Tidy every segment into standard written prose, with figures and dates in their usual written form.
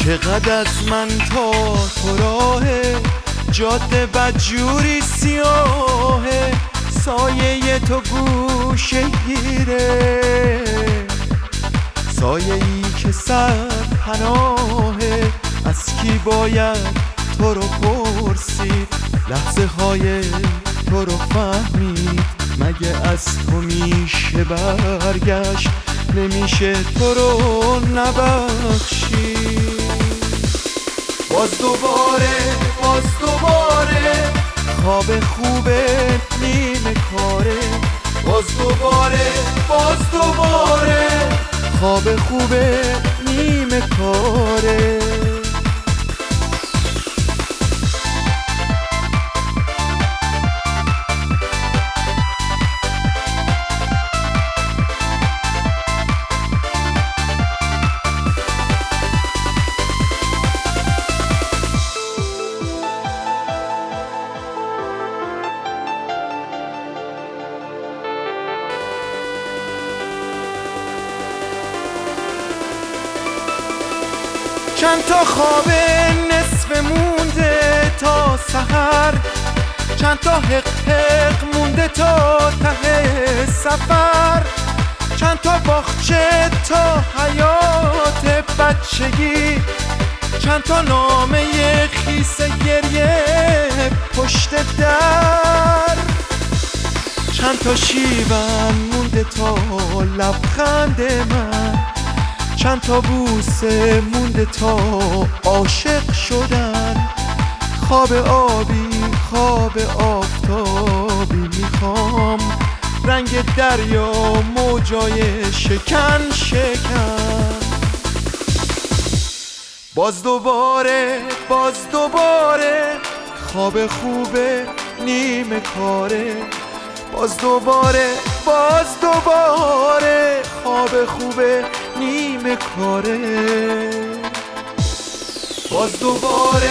چقدر از من تا تو راهه، جاده بدجوری سیاهه، سایه تو گوشه گیره، سایه ای که سر پناهه. از کی باید تو رو پرسید، لحظه های تو رو فهمید، مگه از تو میشه برگشت، نمیشه تو رو نبخشید. باز دوباره خواب خوبه نیمه کاره، باز دوباره خواب خوبه نیمه کاره. چند تا خواب نصف مونده تا سحر، چند تا حق مونده تا ته سفر، چند تا باغچه تا حیات بچگی، چند تا نامه خیس گریه پشت در، چند تا شیون مونده تا لبخند من، چند تا بوسه مونده تا عاشق شدن. خواب آبی خواب آفتابی میخوام، رنگ دریا موجای شکن. باز دوباره خواب خوبه نیمه کاره، باز دوباره خواب خوبه نیمه کاره. باز دوباره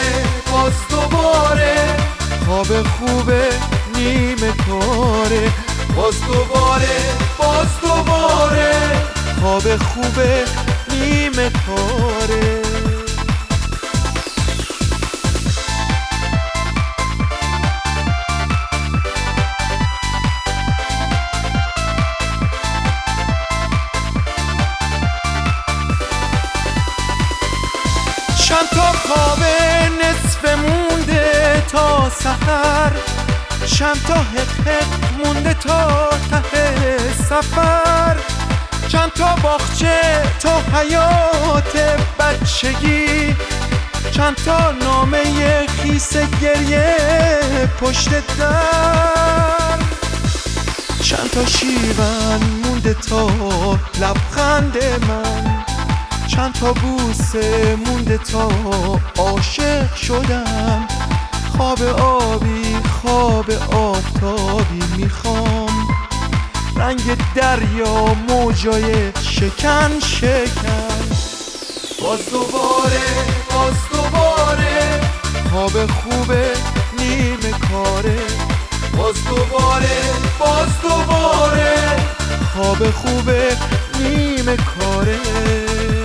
خواب خوبه نیمه کاره، باز دوباره خواب خوبه نیمه کاره. چند تا خواب نصف مونده تا سحر، چند تا حق مونده تا ته سفر، چند تا باغچه تا حیات بچگی، چند تا نامه خیس گریه پشت در، چند تا شیون مونده تا لبخند من، چند تا بوسه مونده تا عاشق شدم. خواب آبی خواب آفتابی میخوام، رنگ دریا موجای شکن. باز دوباره خواب خوبه نیمه کاره، باز دوباره خواب خوبه نیمه کاره.